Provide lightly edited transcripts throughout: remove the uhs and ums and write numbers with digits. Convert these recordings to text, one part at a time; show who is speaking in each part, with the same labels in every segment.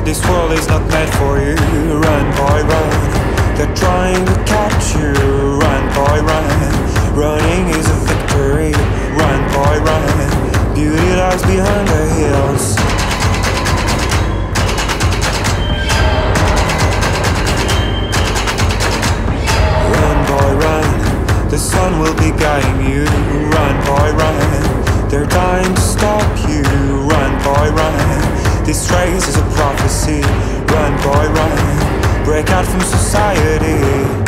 Speaker 1: This world is not meant for you. Run, boy, run. They're trying to catch you. Run, boy, run. Running is a victory. Run, boy, run. Beauty lies behind the hills. Run, boy, run. The sun will be guiding you. Run, boy, run. They're dying to stop you. Run, boy, run. This race is a prophecy. Run, boy, run. Break out from society.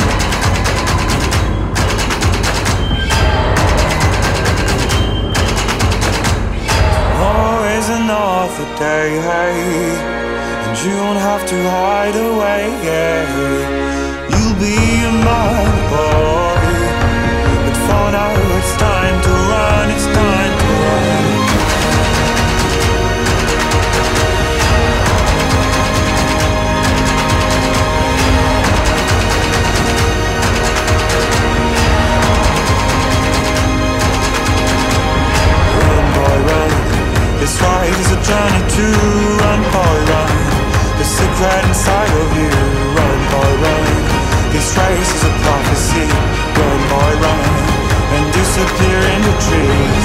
Speaker 1: Always another day, hey, and you don't have to hide away, yeah. You'll be a man, boy, but for now it's time to run, it's time to run. This ride is a journey to run, boy, run. The secret inside of you, run, boy, run. This race is a prophecy, run, boy, run. And disappear in the trees.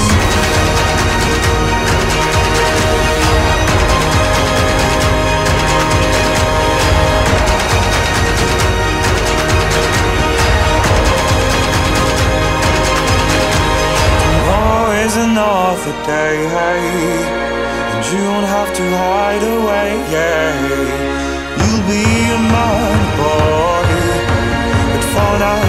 Speaker 1: Tomorrow is another day, hey, and you don't have to hide away, yeah. You'll be a man, boy, but for now